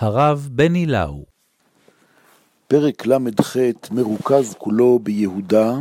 הרב בני לאו. פרק למ"ח מרוכז כולו ביהודה,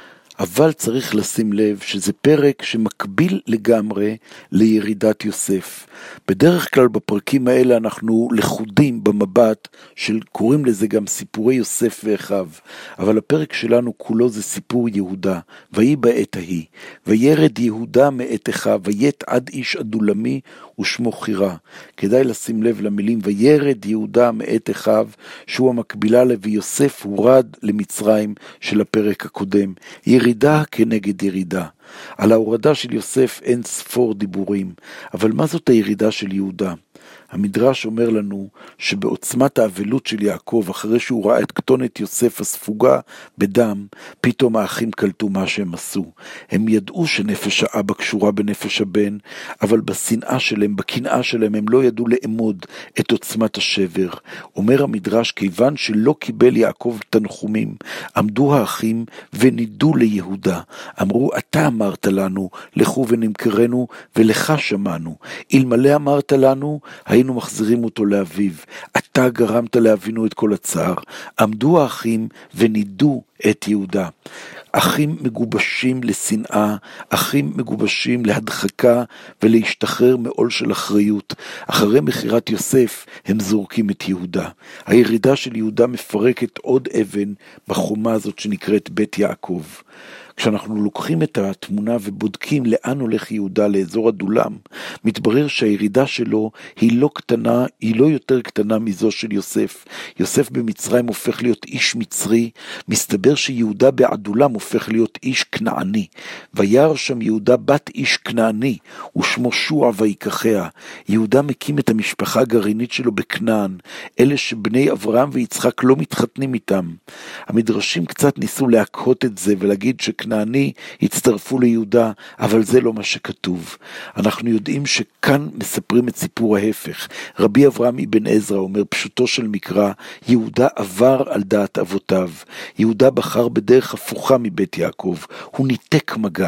אבל צריך לשים לב שזה פרק שמקביל לגמרי לירידת יוסף. בדרך כלל בפרקים האלה אנחנו לחודים במבט של, קוראים לזה גם סיפורי יוסף ואחיו, אבל הפרק שלנו כולו זה סיפור יהודה. ויהי בעת ההיא, וירד יהודה מאת אחיו, ויית עד איש אדולמי ושמו חירה. כדאי לשים לב למילים וירד יהודה מאת אחיו, שהוא המקבילה ויוסף הורד למצרים של הפרק הקודם. ירידה כנגד ירידה. על ההורדה של יוסף אין ספור דיבורים, אבל מה זאת הירידה של יהודה? המדרש אומר לנו שבעוצמת האבלות של יעקב, אחרי שהוא ראה את כתונת יוסף הספוגה בדם, פתאום האחים קלטו מה שהם עשו. הם ידעו שנפש האבא קשורה בנפש הבן, אבל בשנאה שלהם, בקנאה שלהם, הם לא ידעו לאמוד את עוצמת השבר. אומר המדרש, כיוון שלא קיבל יעקב תנחומים, עמדו האחים ונידו ליהודה. אמרו, אתה אמרת לנו, לכו ונמכרנו, ולך שמענו. אלמלא אמרת לנו, היינו מחזירים אותו לאביו. אתה גרמת לאבינו את כל הצער. עמדו האחים ונידו את יהודה. אחים מגובשים לשנאה, אחים מגובשים להדחקה ולהשתחרר מעול של אחריות. אחרי מחירת יוסף הם זורקים את יהודה. הירידה של יהודה מפרקת עוד אבן בחומה הזאת שנקראת בית יעקב. כשאנחנו לוקחים את התמונה ובודקים לאן הולך יהודה לאזור הדולם, מתברר שהירידה שלו היא לא קטנה, היא לא יותר קטנה מזו של יוסף. יוסף במצרים הופך להיות איש מצרי, מסתבר שיהודה בעדולם הופך להיות איש כנעני. וירא שם יהודה בת איש כנעני, ושמו שוע ויקחיה. יהודה מקים את המשפחה הגרעינית שלו בכנען, אלה שבני אברהם ויצחק לא מתחתנים איתם. המדרשים קצת ניסו להקהות את זה ולהגיד כנעני הצטרפו ליהודה, אבל זה לא מה שכתוב. אנחנו יודעים שכאן מספרים את סיפור ההפך. רבי אברהם אבן עזרא אומר, פשוטו של מקרא, יהודה עבר על דעת אבותיו. יהודה בחר בדרך הפוכה מבית יעקב. הוא ניתק מגע.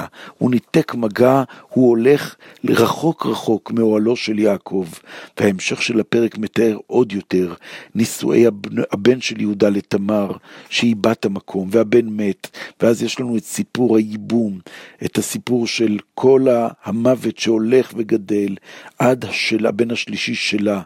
הוא הולך לרחוק רחוק מאוהלו של יעקב. וההמשך של הפרק מתאר עוד יותר נישואי הבן של יהודה לתמר, שהיא בת המקום, והבן מת, ואז יש לנו את סיפור הייבום, את הסיפור של כל המוות שהולך וגדל, עד של הבן השלישי שלה,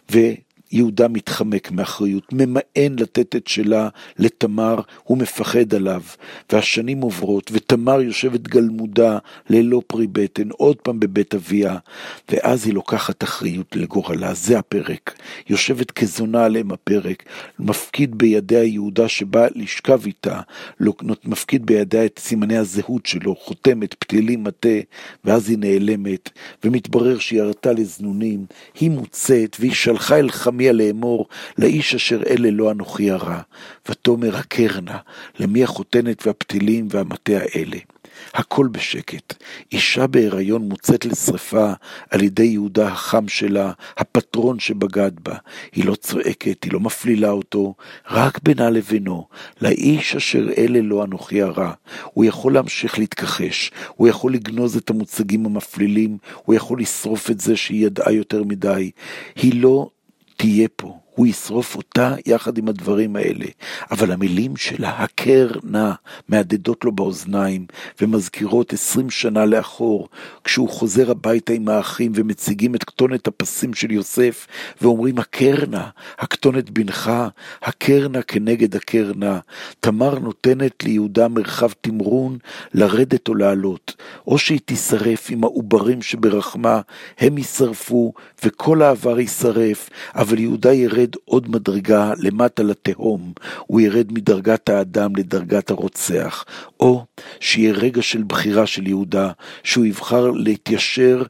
ויהודה מתחמק מאחריות, ממאן לתת את שלה לתמר, הוא מפחד עליו, והשנים עוברות, ותמר יושבת גלמודה ללא פרי בטן, עוד פעם בבית אביה, ואז היא לוקחת אחריות לגורלה. זה הפרק, יושבת כזונה עליהם הפרק, מפקיד בידיה יהודה שבא לשכב איתה, מפקיד בידיה את סימני הזהות שלו, חותמת, פתילים, מטה, ואז היא נעלמת, ומתברר שהיא ירתה לזנונים, היא מוצאת, והיא שלחה אל חמיה לאמור, לאיש אשר אלה לא אנוכי הרע, ותאמר הקרנה, למי החותנת והפתילים והמטה האלה. הכל בשקט. אישה בהיריון מוצאת לשרפה על ידי יהודה החם שלה, הפטרון שבגד בה. היא לא צועקת, היא לא מפלילה אותו, רק בינה לבינו, לאיש אשר אלה לא אנוכי הרע. הוא יכול להמשיך להתכחש, הוא יכול לגנוז את המוצגים המפלילים, הוא יכול לשרוף את זה שהיא ידעה יותר מדי. היא לא תהיה פה. הוא ישרוף אותה יחד עם הדברים האלה. אבל המילים שלה, הקרנה, מהדהדות לו באוזניים, ומזכירות 20 שנה לאחור, כשהוא חוזר הביתה עם האחים, ומציגים את כתונת הפסים של יוסף, ואומרים, הקרנה, הכתונת בנך, הקרנה כנגד הקרנה. תמר נותנת ליהודה מרחב תמרון, לרדת או לעלות, או שהיא תישרף עם העוברים שברחמה, הם יישרפו, וכל העבר יישרף, אבל יהודה ירד עוד מדרגה למטה לתהום, הוא ירד מדרגת האדם לדרגת הרוצח, או שיהיה רגע של בחירה של יהודה, שהוא יבחר להתיישר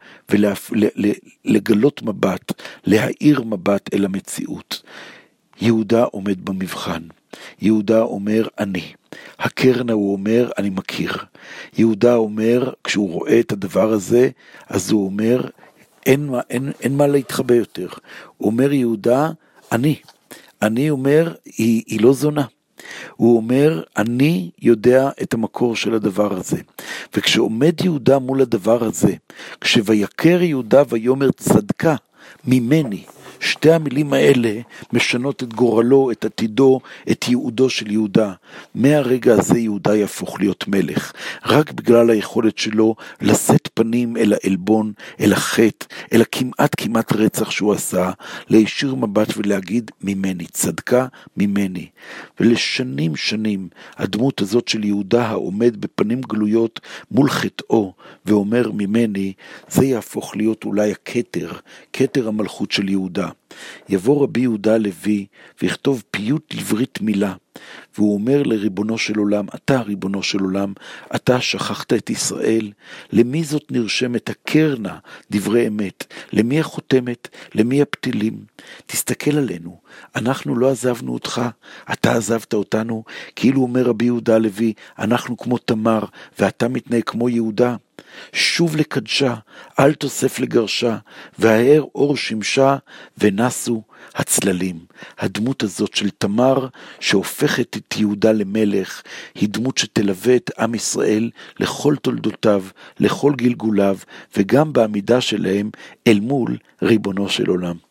ולגלות מבט, להאיר מבט אל המציאות. יהודה עומד במבחן, יהודה אומר אני, הקרנה הוא אומר אני מכיר, יהודה אומר כשהוא רואה את הדבר הזה, אז הוא אומר אין מה להתחבא יותר, הוא אומר יהודה אני אומר, היא לא זונה. הוא אומר, אני יודע את המקור של הדבר הזה. וכשעומד יהודה מול הדבר הזה, כשויקר יהודה ויאמר צדקה ממני, שתי המילים האלה משנות את גורלו, את עתידו, את ייעודו של יהודה. מהרגע הזה יהודה יהפוך להיות מלך, רק בגלל היכולת שלו לשאת פנים אל העלבון, אל החטא, אל כמעט רצח שהוא עשה, להישיר מבט ולהגיד ממני, צדקה ממני. ולשנים הדמות הזאת של יהודה העומד בפנים גלויות מול חטאו ואומר ממני, זה יהפוך להיות אולי כתר המלכות של יהודה. יבוא רבי יהודה הלוי ויכתוב פיוט לברית מילה, והוא אומר לריבונו של עולם, אתה ריבונו של עולם, אתה שכחת את ישראל, למי זאת נרשמת הקרנה דברי אמת, למי החותמת, למי הפתילים, תסתכל עלינו, אנחנו לא עזבנו אותך, אתה עזבת אותנו, כאילו אומר רבי יהודה הלוי, אנחנו כמו תמר, ואתה מתנהג כמו יהודה, שוב לקדשה, אל תוסף לגרשה, והאר אור שמשה, ונסו הצללים. הדמות הזאת של תמר, שהופכת את יהודה למלך, היא דמות שתלווה את עם ישראל לכל תולדותיו, לכל גלגוליו, וגם בעמידה שלהם אל מול ריבונו של עולם.